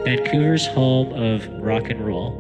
Vancouver's home of rock and roll.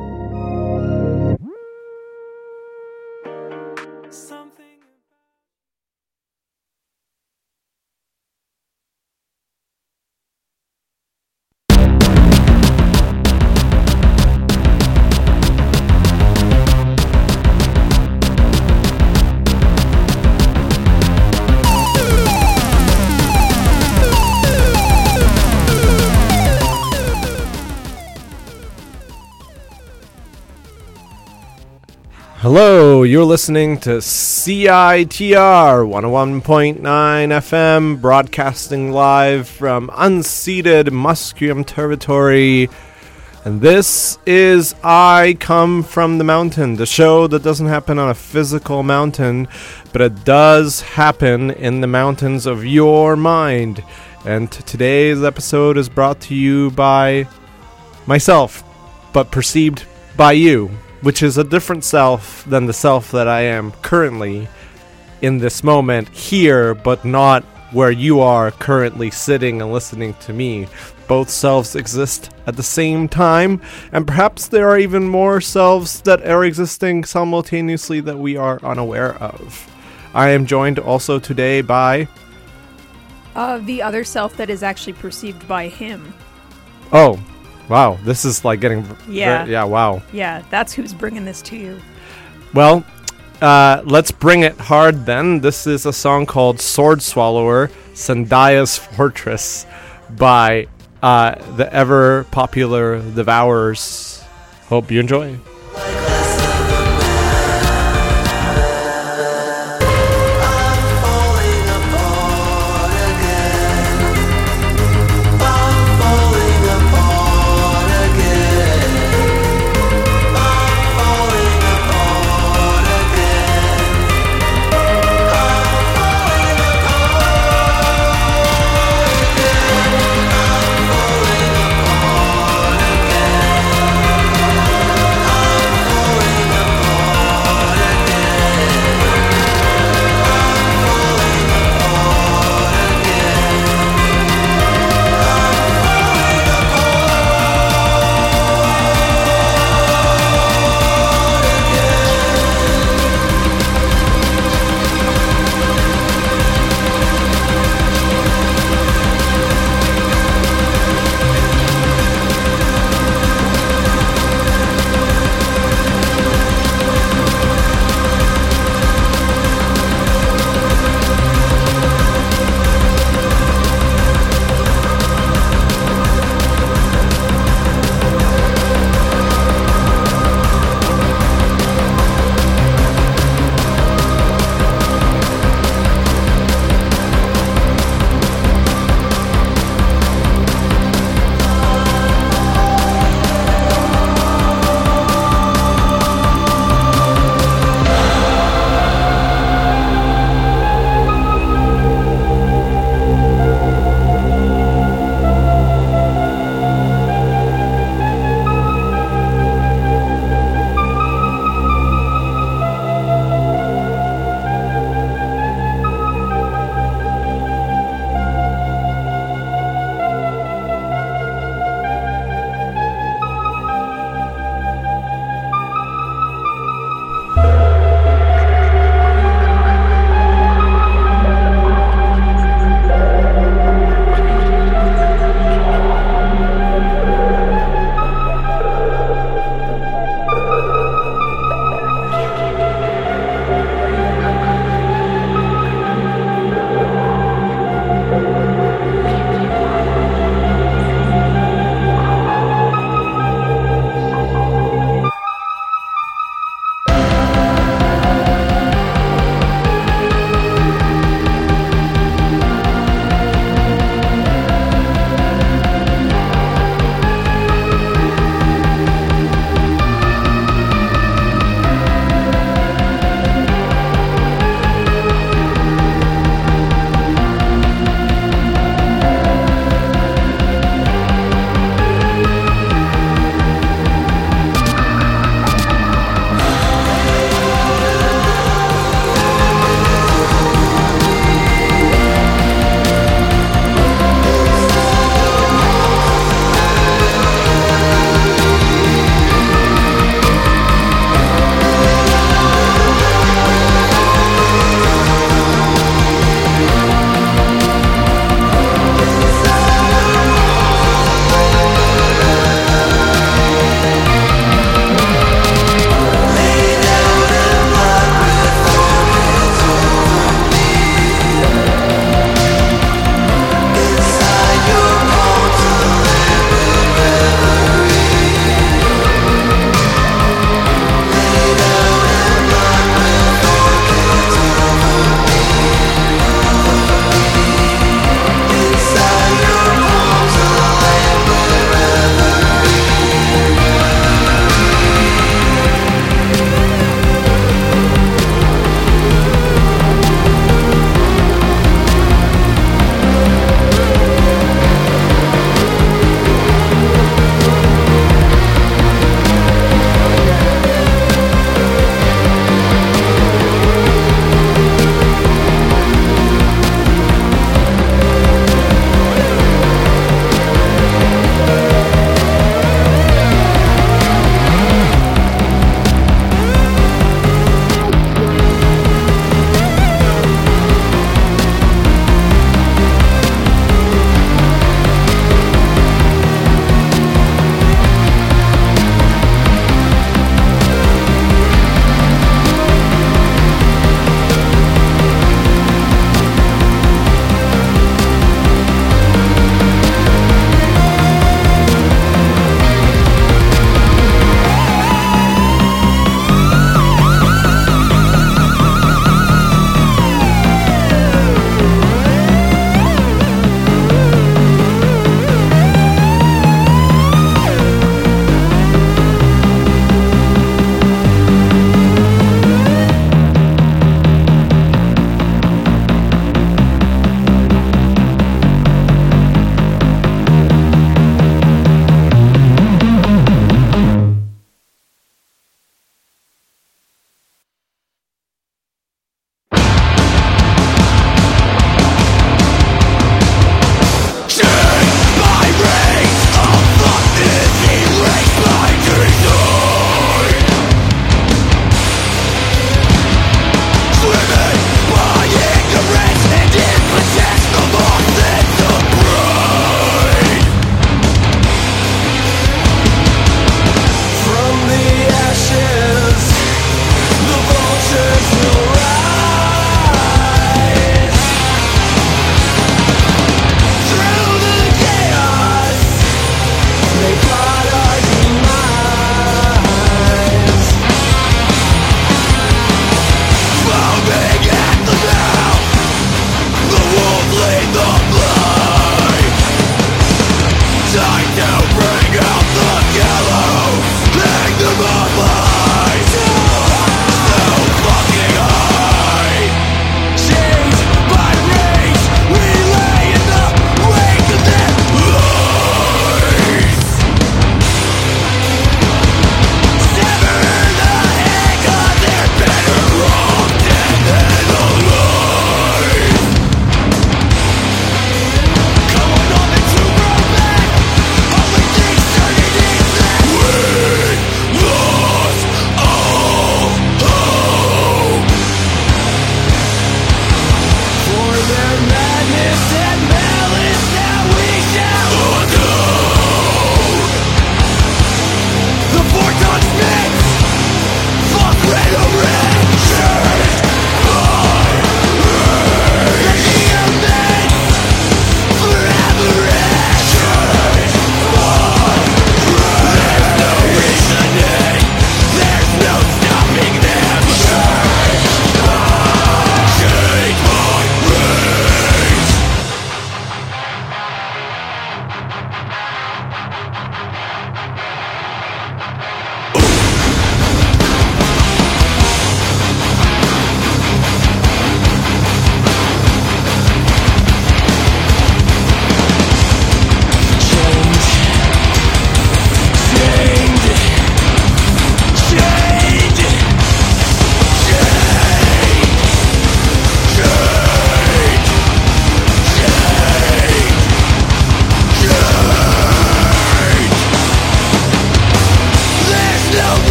Hello, you're listening to CITR 101.9 FM, broadcasting live from unceded Musqueam territory. And this is I Come From the Mountain, the show that doesn't happen on a physical mountain, but it does happen in the mountains of your mind. And today's episode is brought to you by myself, but perceived by you, which is a different self than the self that I am currently in this moment here, but not where you are currently sitting and listening to me. Both selves exist at the same time, and perhaps there are even more selves that are existing simultaneously that we are unaware of. I am joined also today by... the other self that is actually perceived by him. Oh, wow, this is like getting... wow. Yeah, that's who's bringing this to you. Well, let's bring it hard then. This is a song called Sword Swallower, Sandaya's Fortress by the ever popular Devourers. Hope you enjoy.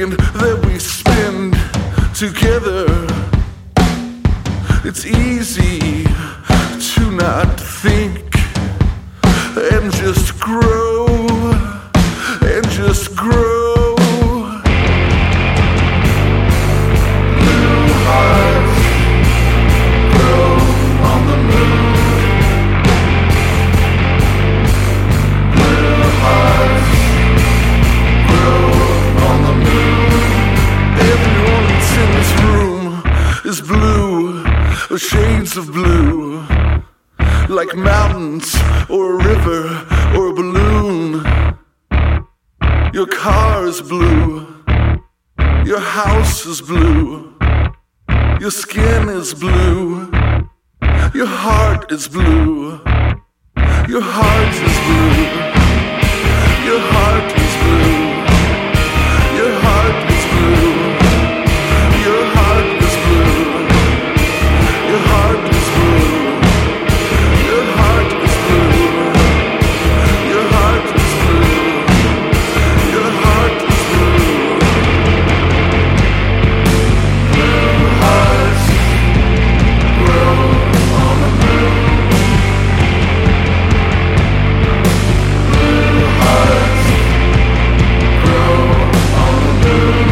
second that we spend together, it's easy to not think and just grow and just grow. Blue hearts grow on the moon. Blue hearts grow on the moon. Everyone that's in this room is blue, or shades of blue, like mountains or a river or a balloon. Your car is blue, your house is blue, your skin is blue, your heart is blue, your heart is blue, your heart is blue, your heart is blue, your heart is blue, your heart is blue, your heart is blue, your heart is blue, your heart is blue. Blue hearts grow on the moon. Blue hearts grow on the moon.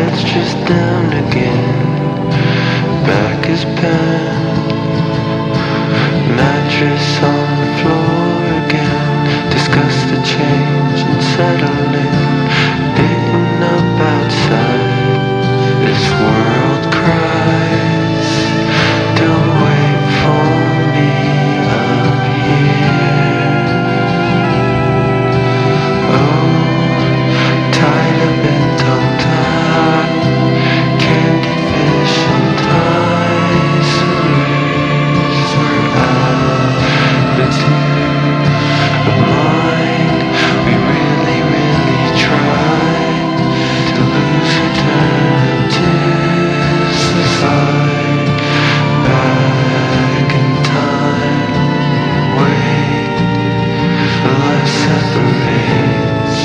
head's just down again. Back is bent. Mattress on the floor again. Discuss the change and settle in. Bitten up outside. This world cries. Don't wait for me up here. Oh, tied up and tongue-tied. Candy fish and ties. Altitude of mind. We really, really tried to lose alternatives to fight back in time. Wait for life separates.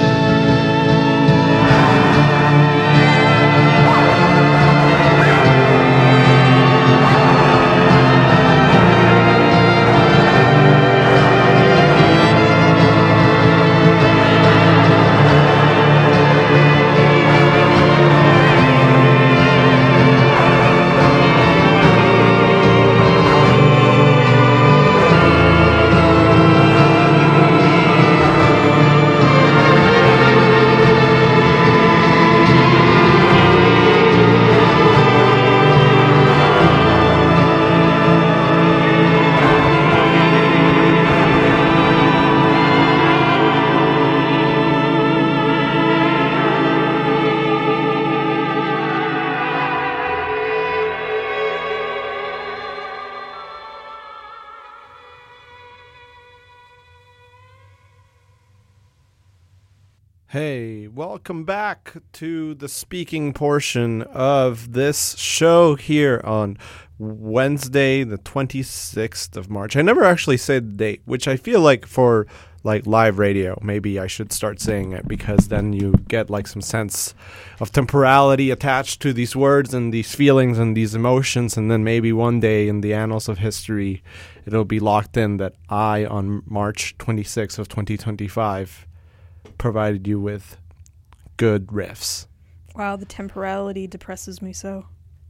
Hey, welcome back to the speaking portion of this show here on Wednesday, the 26th of March. I never actually said the date, which I feel like for like live radio, maybe I should start saying it, because then you get like some sense of temporality attached to these words and these feelings and these emotions, and then maybe one day in the annals of history it'll be locked in that I, on March 26th of 2025, provided you with good riffs. Wow, the temporality depresses me so.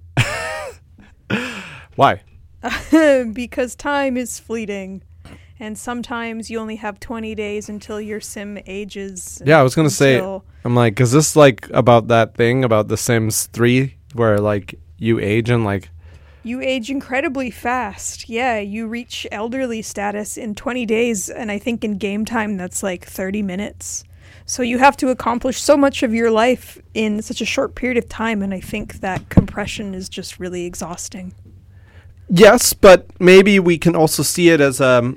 Why? Because time is fleeting. And sometimes you only have 20 days until your sim ages. Yeah, I was going to say, I'm like, is this like about that thing about The Sims 3 where like you age and like... You age incredibly fast. Yeah, you reach elderly status in 20 days, and I think in game time that's like 30 minutes. So you have to accomplish so much of your life in such a short period of time, and I think that compression is just really exhausting. Yes, but maybe we can also see it as a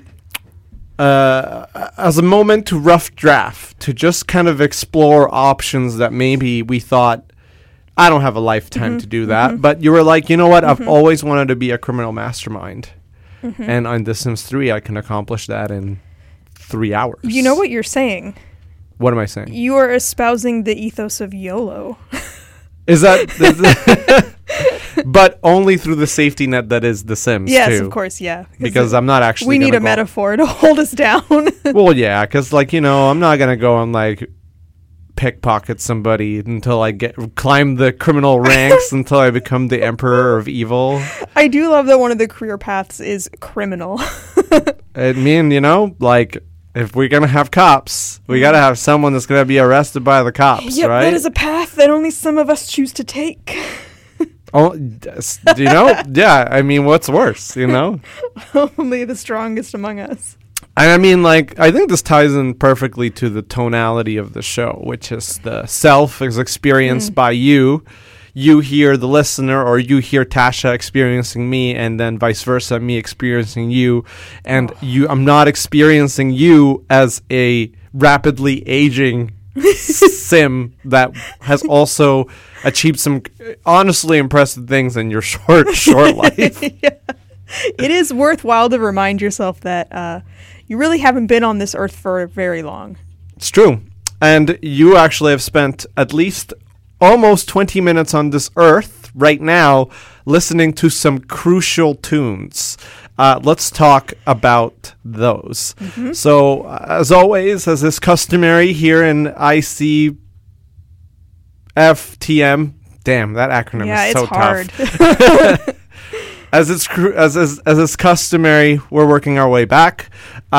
moment to rough draft, to just kind of explore options that maybe we thought, I don't have a lifetime to do that. But you were like, you know what? I've always wanted to be a criminal mastermind. And on The Sims 3, I can accomplish that in 3 hours. You know what you're saying? What am I saying? You are espousing the ethos of YOLO. Is that... But only through the safety net that is The Sims, yes, too. Of course, yeah. Because I'm not actually We need a metaphor to hold us down. Well, yeah, because, like, you know, I'm not going to go and, like, pickpocket somebody until I climb the criminal ranks until I become the emperor of evil. I do love that one of the career paths is criminal. I mean, you know, like, if we're going to have cops, we got to have someone that's going to be arrested by the cops, yep, right? That is a path that only some of us choose to take. Oh, you know? Yeah, I mean, what's worse, you know? Only the strongest among us. And I mean, like, I think this ties in perfectly to the tonality of the show, which is the self is experienced by you. You hear the listener, or you hear Tasha experiencing me, and then vice versa, me experiencing you. And I'm not experiencing you as a rapidly aging sim that has also achieved some honestly impressive things in your short life. Yeah. It is worthwhile to remind yourself that you really haven't been on this earth for very long. It's true. And you actually have spent at least almost 20 minutes on this earth right now listening to some crucial tunes. Let's talk about those. So, as always, as is customary here in IC FTM. Damn, that acronym Yeah, is it's so hard. tough. As is customary, we're working our way back.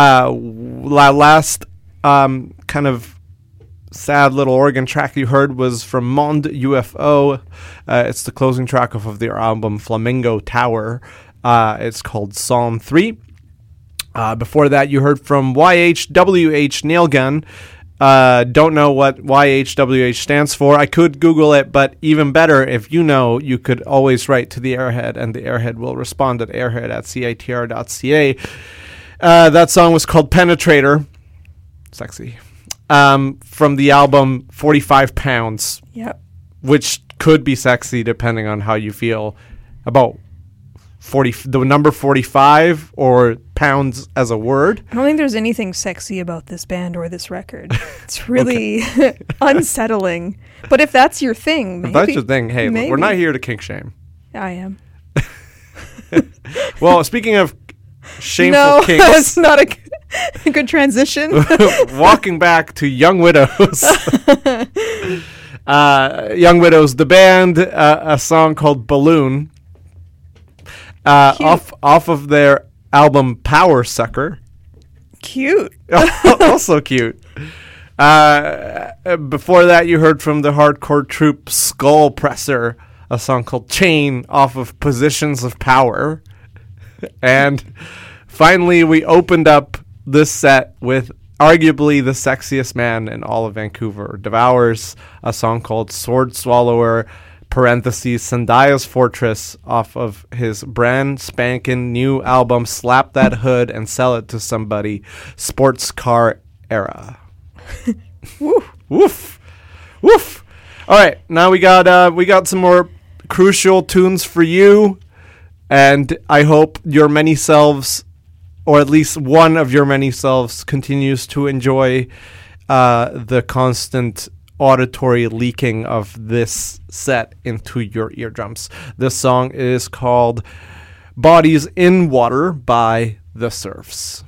Last kind of sad little organ track you heard was from Monde UFO. It's the closing track of their album Flamingo Tower. It's called Psalm 3. Before that, you heard from YHWH Nailgun. Don't know what YHWH stands for. I could Google it, but even better, if you know, you could always write to the Airhead, and the Airhead will respond at airhead@citr.ca. That song was called Penetrator. Sexy. From the album 45 Pounds, Yep. which could be sexy depending on how you feel about the number 45 or pounds as a word. I don't think there's anything sexy about this band or this record. It's really unsettling. But if that's your thing, maybe. If that's your thing, hey, maybe. we're not here to kink shame. I am. Well, speaking of shameful No, kinks, it's not a good transition. walking back to Young Widows. Young Widows, the band, a song called Balloon. Off of their album Power Sucker. Cute. Also cute. Before that, you heard from the hardcore troupe Skull Presser, a song called Chain off of Positions of Power. And finally, we opened up this set with arguably the sexiest man in all of Vancouver, Devours, a song called Sword Swallower, parentheses, Sandaya's Fortress, off of his brand spanking new album Slap That Hood and Sell It to Somebody, Sports Car Era. Woof. Woof. Woof. All right, now we got some more crucial tunes for you, and I hope your many selves, or at least one of your many selves, continues to enjoy the constant auditory leaking of this set into your eardrums. This song is called Bodies in Water by The Surfs.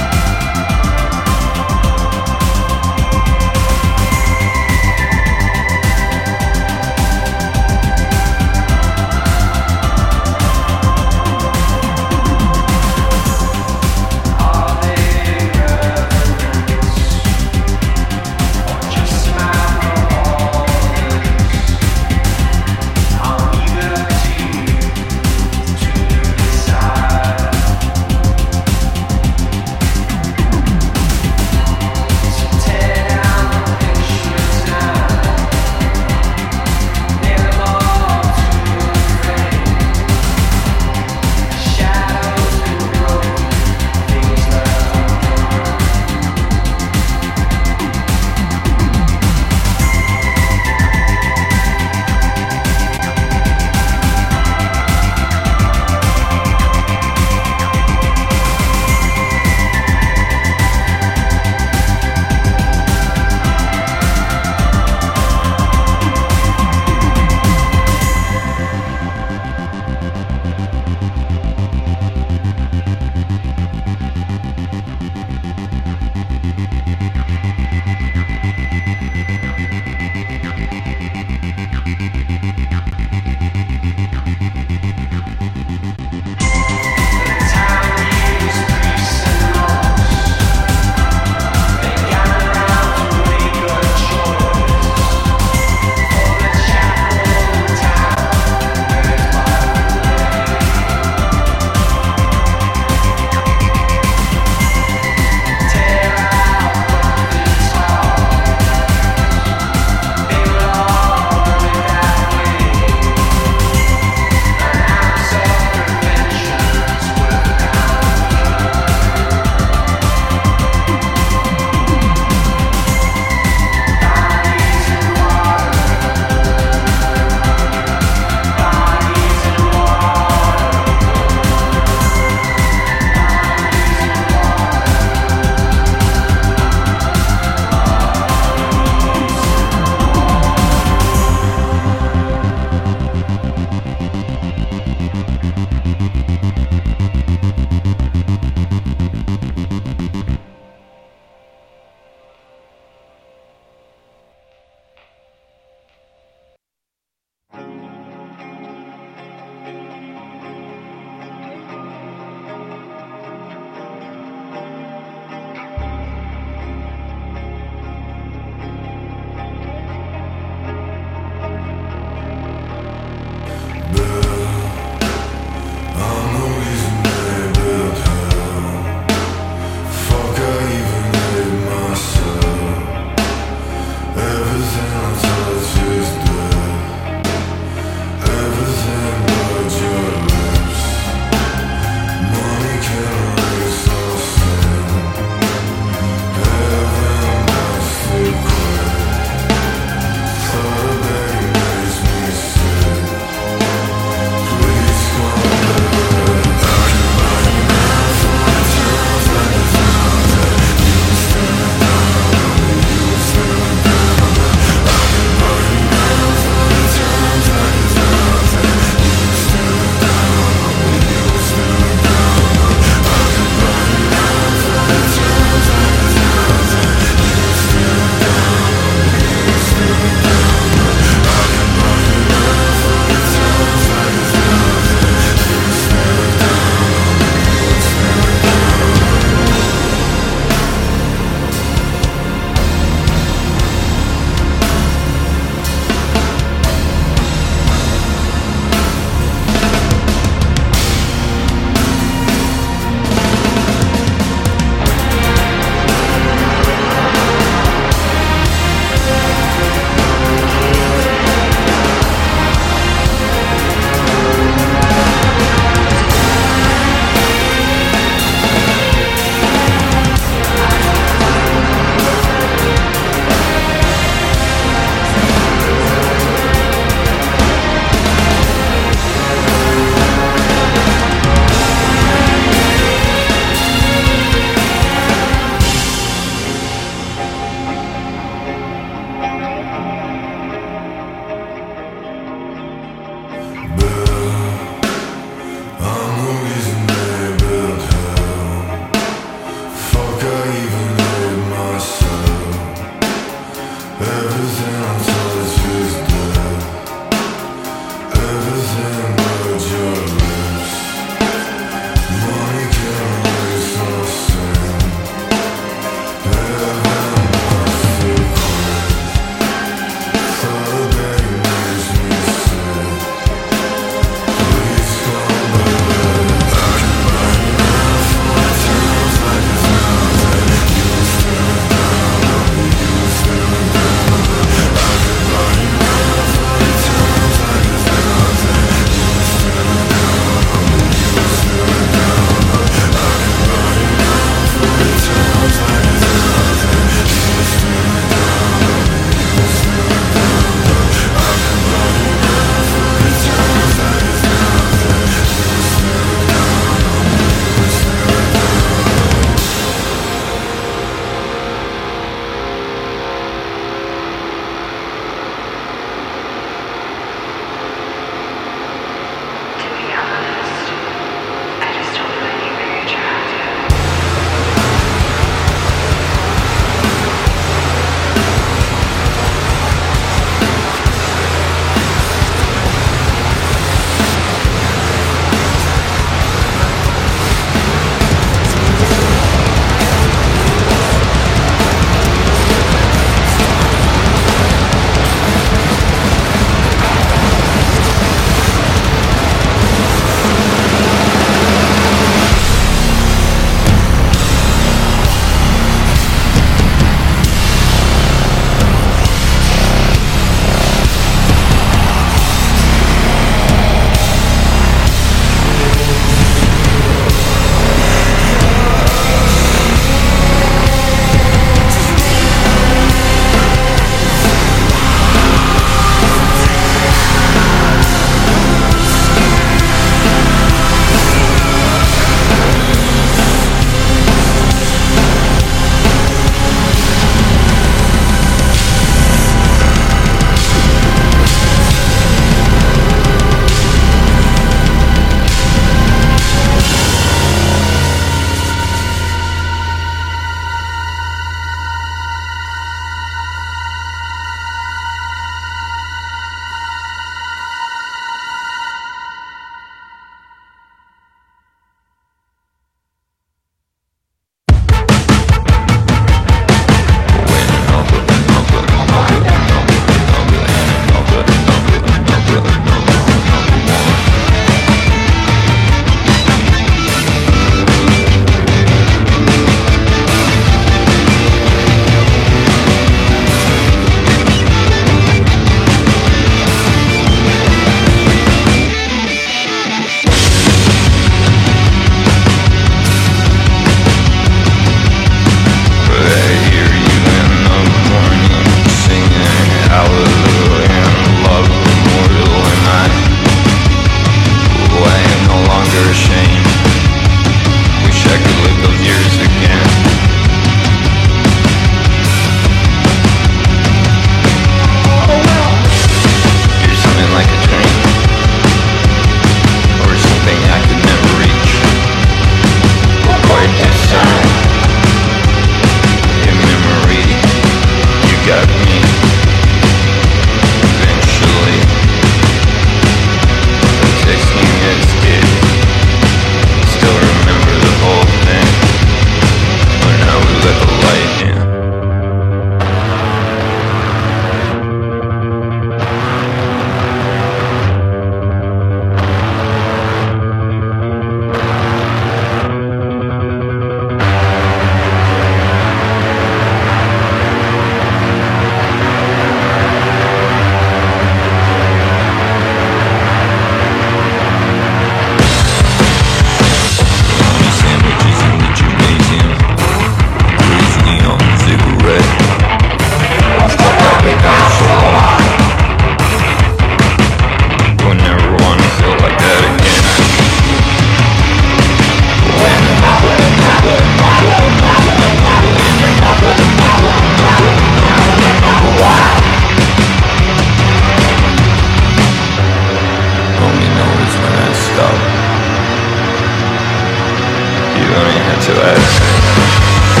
only had to ask.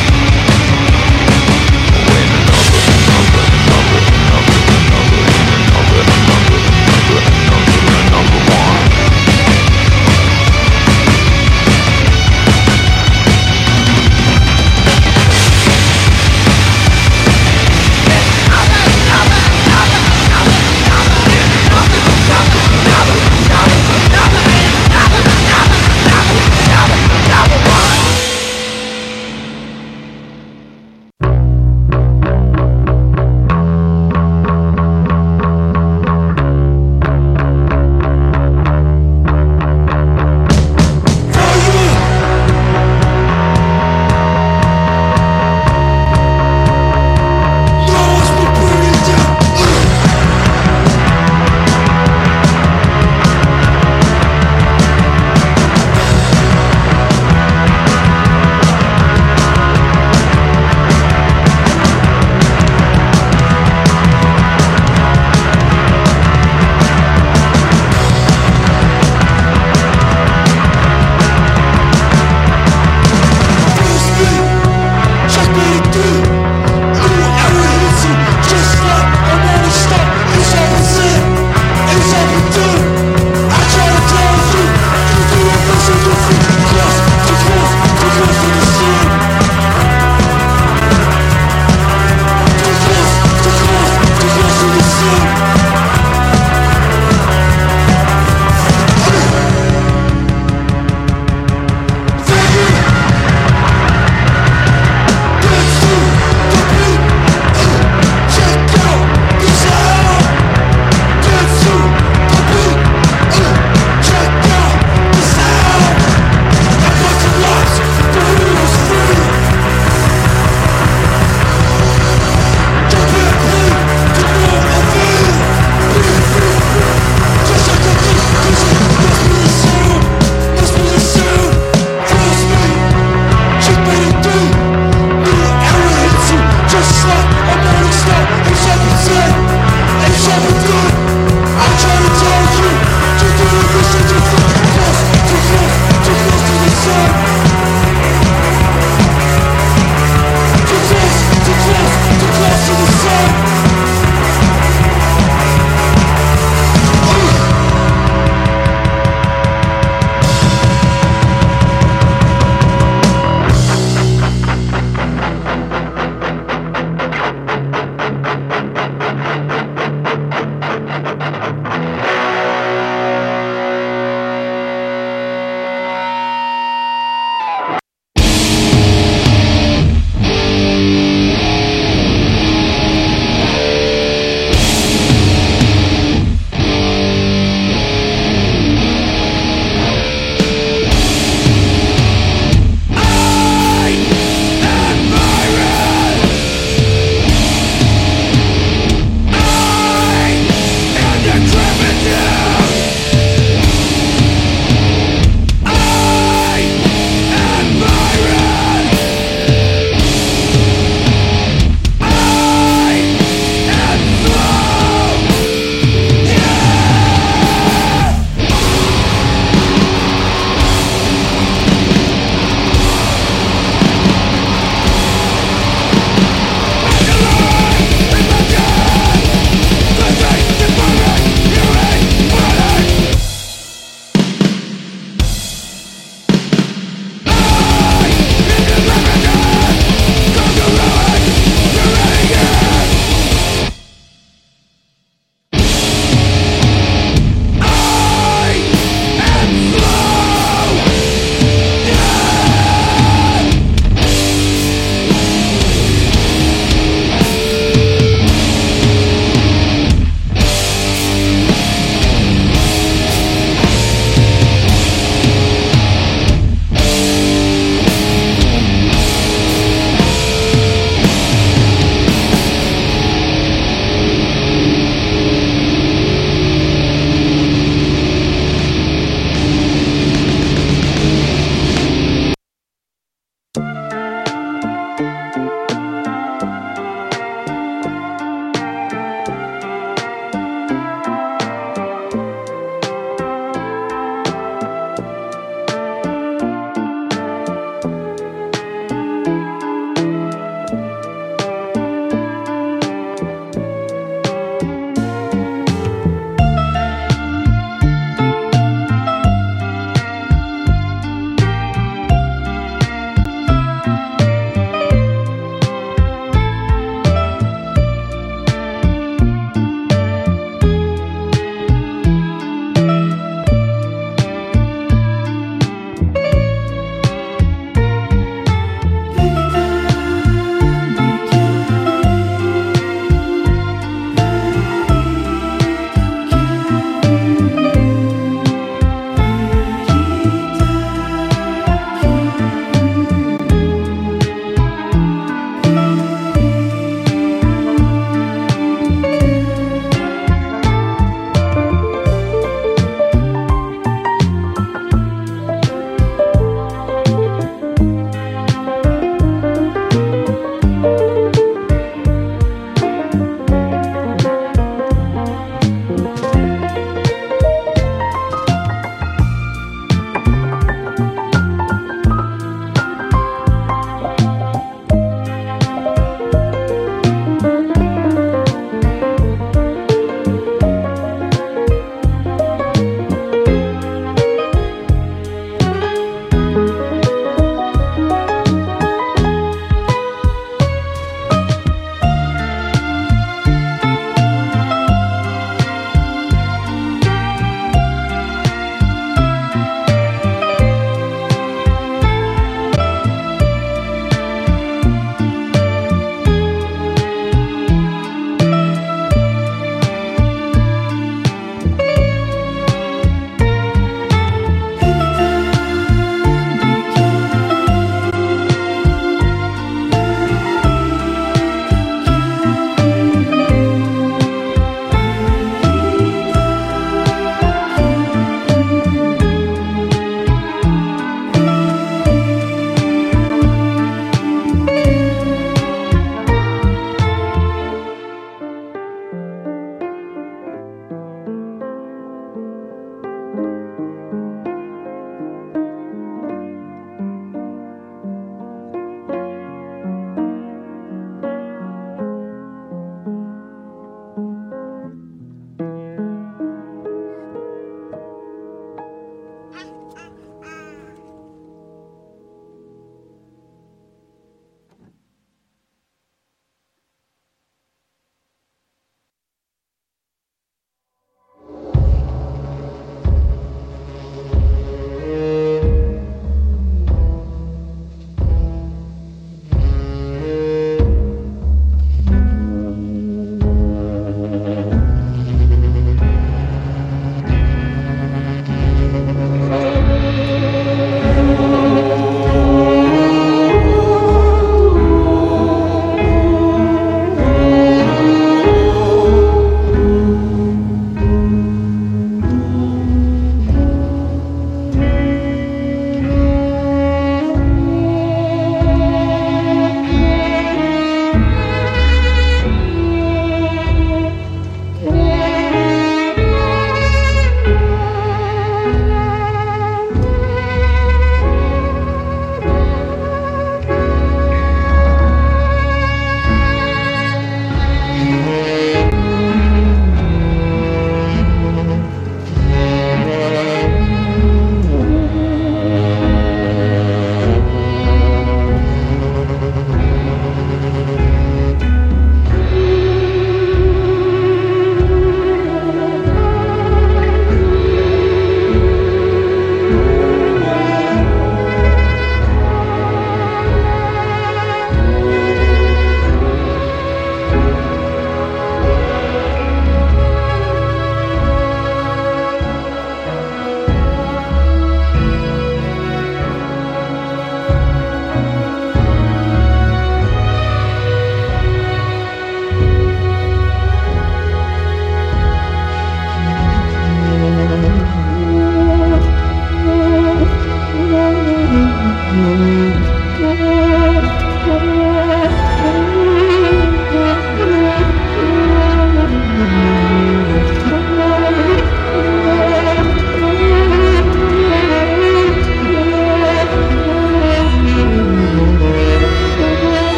When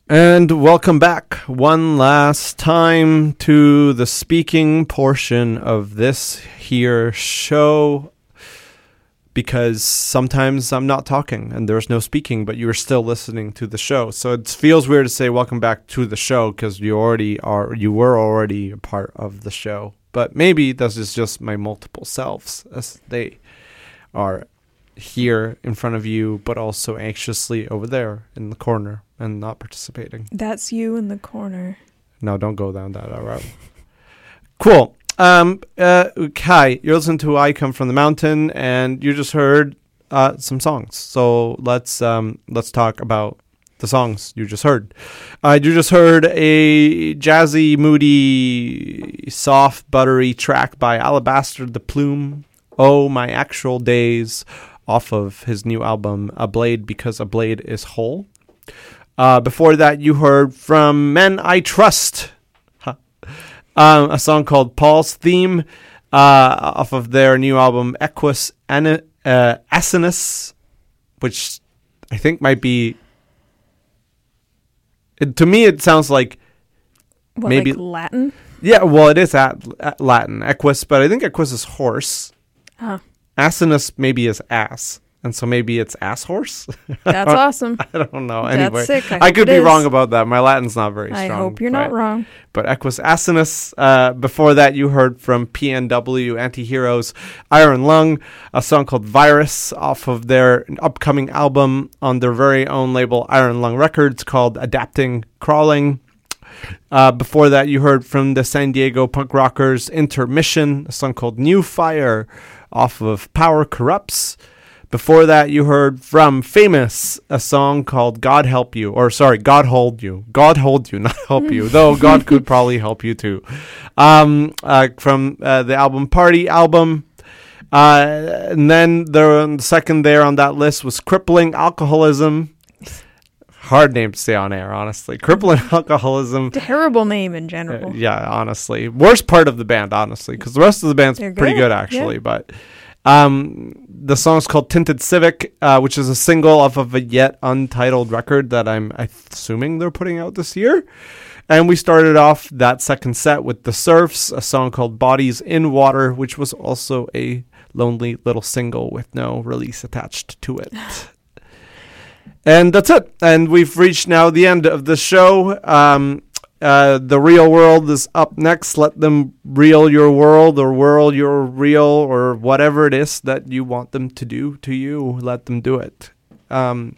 And welcome back one last time to the speaking portion of this here show, because sometimes I'm not talking and there's no speaking, but you're still listening to the show. So it feels weird to say welcome back to the show because you were already a part of the show. But maybe this is just my multiple selves as they are here in front of you, but also anxiously over there in the corner and not participating. That's you in the corner. No, don't go down that route. Cool. Kai, you're listening to I Come From the Mountain, and you just heard some songs. So let's talk about the songs you just heard. You just heard a jazzy, moody, soft, buttery track by Alabaster the Plume, Oh My Actual Days, off of his new album, A Blade Because a Blade is Whole. Before that, you heard from Men I Trust, a song called Paul's Theme, off of their new album, Equus Asinus, which I think might be... to me, it sounds like... What, maybe like Latin? Yeah, well, it is at Latin, Equus, but I think Equus is horse. Huh. Asinus maybe is ass, and so maybe it's ass horse. That's awesome. I don't know. That's Anyway, sick. I could be wrong about that. My Latin's not very strong. I hope you're not wrong. But Equus Asinus. Before that, you heard from PNW Antiheroes, Iron Lung, a song called Virus off of their upcoming album on their very own label, Iron Lung Records, called Adapting Crawling. Before that, you heard from the San Diego punk rockers Intermission, a song called New Fire off of Power Corrupts. Before that, you heard from Famous, a song called God Help You, or sorry, God Hold You. God Hold You, not help you, though God could probably help you too. From the album Party Album. And then the second there on that list was Crippling Alcoholism. Hard name to say on air, honestly. Crippling Alcoholism. Terrible name in general. Yeah, honestly. Worst part of the band, honestly, because the rest of the band's pretty good, actually. Yeah. But the song's called Tinted Civic, which is a single off of a yet untitled record that I'm assuming they're putting out this year. And we started off that second set with The Surfs, a song called Bodies in Water, which was also a lonely little single with no release attached to it. And that's it. And we've reached now the end of the show. The real world is up next. Let them reel your world, or whirl your reel, or whatever it is that you want them to do to you. Let them do it. And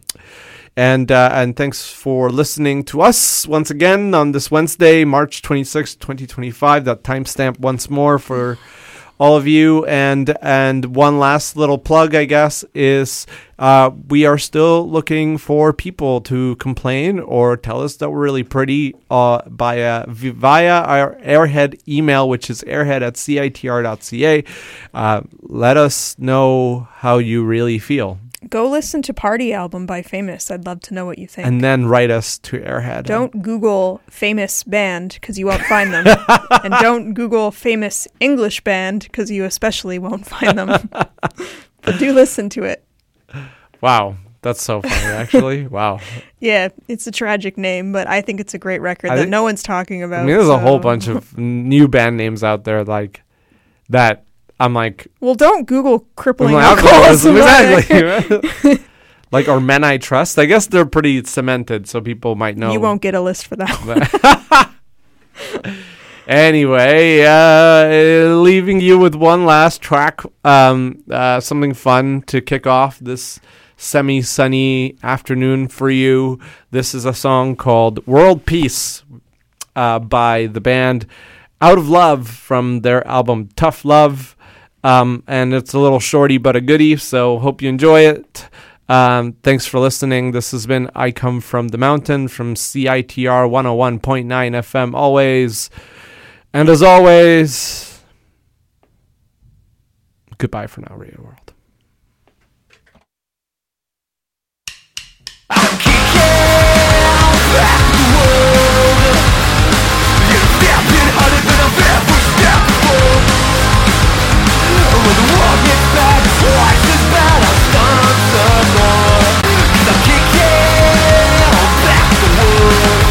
thanks for listening to us once again on this Wednesday, March 26th, 2025. That timestamp once more for all of you. And one last little plug, I guess, is we are still looking for people to complain or tell us that we're really pretty via our Airhead email, which is airhead@citr.ca. Let us know how you really feel. Go listen to Party Album by Famous. I'd love to know what you think. And then write us to Airhead. Don't Google Famous Band because you won't find them. And don't Google Famous English Band because you especially won't find them. But do listen to it. Wow. That's so funny, actually. Wow. Yeah, it's a tragic name, but I think it's a great record that no one's talking about. I mean, there's a whole bunch of new band names out there like that. I'm like, well, don't Google crippling alcoholism. Exactly. Like, or Men I Trust. I guess they're pretty cemented, so people might know. You won't get a list for that one. Anyway, leaving you with one last track, something fun to kick off this semi-sunny afternoon for you. This is a song called World Peace by the band Out of Love from their album Tough Love. And it's a little shorty but a goodie, so hope you enjoy it. Thanks for listening. This has been I Come From the Mountain from CITR 101.9 FM always. And as always, goodbye for now, real world. I'm kicking back the world. You're stepping on it, but I'm barefoot step forward. When the world gets bad, twice as bad, I'll stun on some more. 'Cause I'm kicking back the world.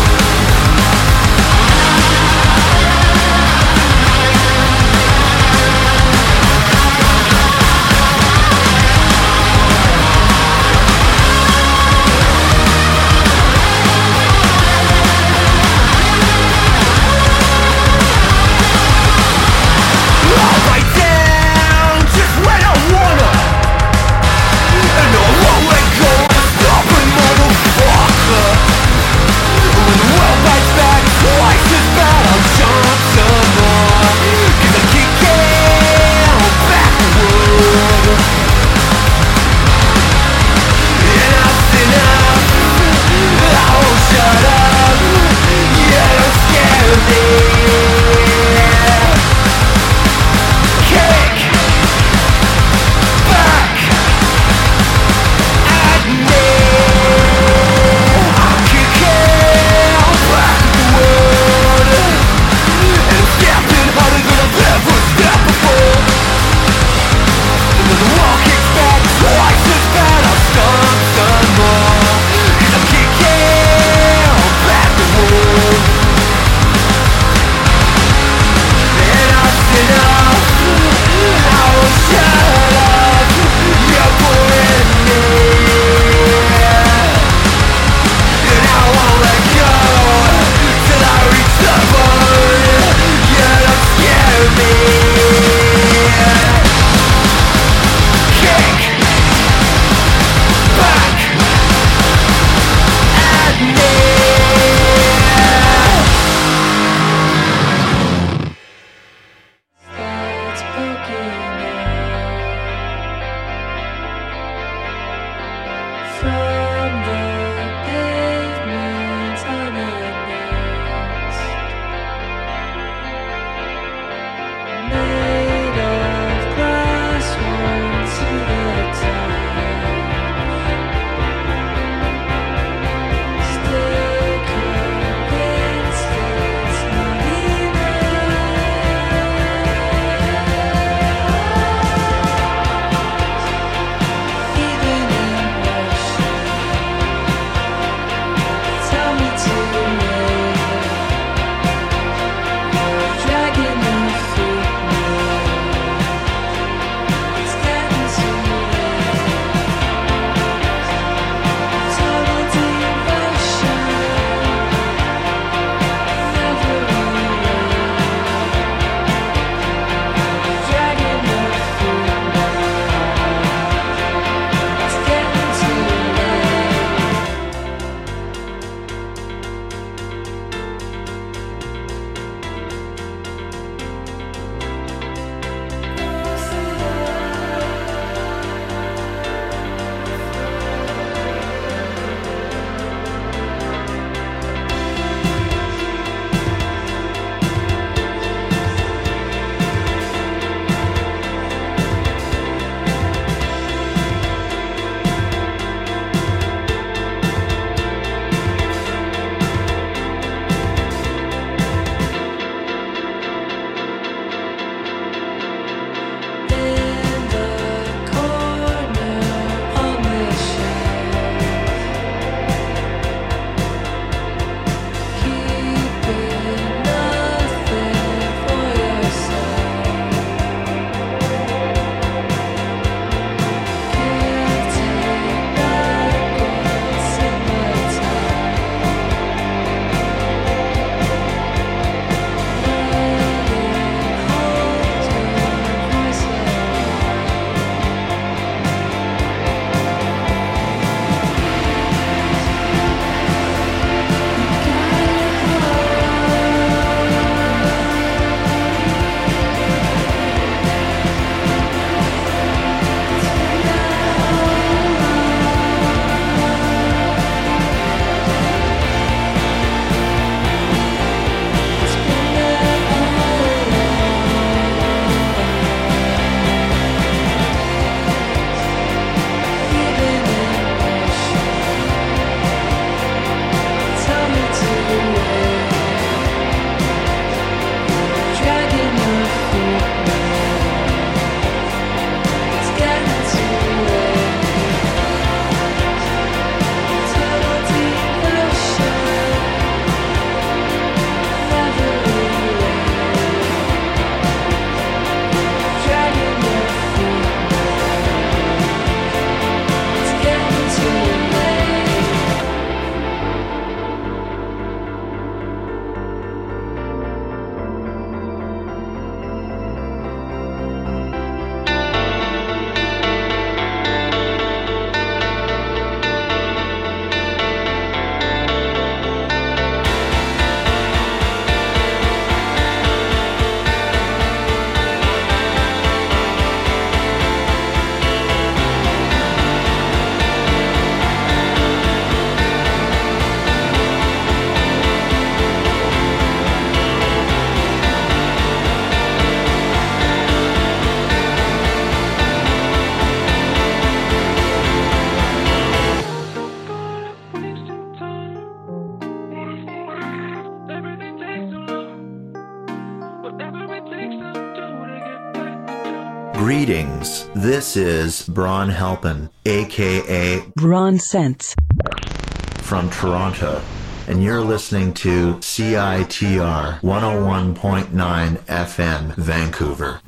Greetings, this is Braun Halpin, aka Braun Sense, from Toronto, and you're listening to CITR 101.9 FM Vancouver.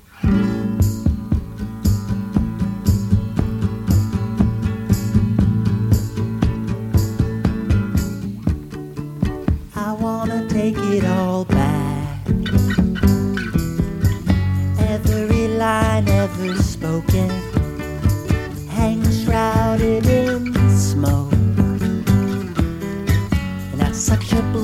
I wanna take it all back. Every line ever spoken hangs shrouded in smoke. And that's such a